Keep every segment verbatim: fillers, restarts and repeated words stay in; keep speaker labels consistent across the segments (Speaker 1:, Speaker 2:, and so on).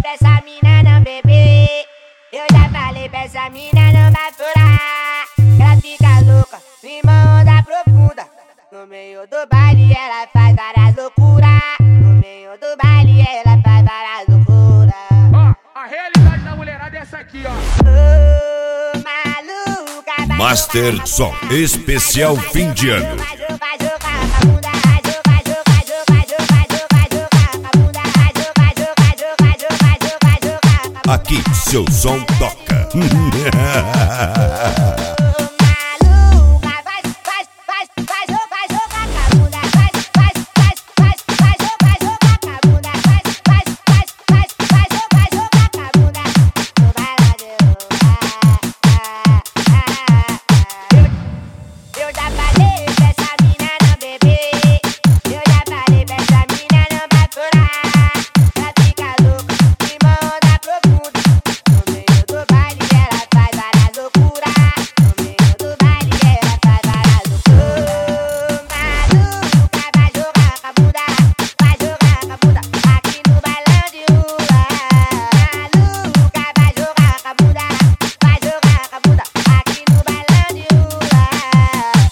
Speaker 1: pra essa mina não beber. Eu já falei pra essa mina não vai furar. Ela fica louca, numa onda profunda. No meio do baile ela faz várias loucuras. No meio do baile ela faz várias loucuras.
Speaker 2: Ó, a realidade da mulherada é essa aqui, ó.
Speaker 1: Ô, maluca, vai
Speaker 3: Master
Speaker 1: jogar,
Speaker 3: Som
Speaker 1: vai jogar,
Speaker 3: especial
Speaker 1: vai jogar,
Speaker 3: fim de ano.
Speaker 1: vai jogar, vai jogar, vai jogar, vai jogar, vai jogar, vai jogar, vai jogar, vai jogar, vai jogar, vai jogar, vai jogar.
Speaker 3: Aqui seu som toca.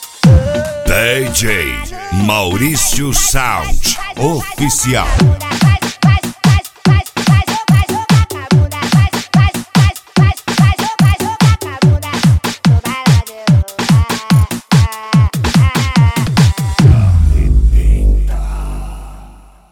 Speaker 3: D J Maurício Sound Oficial.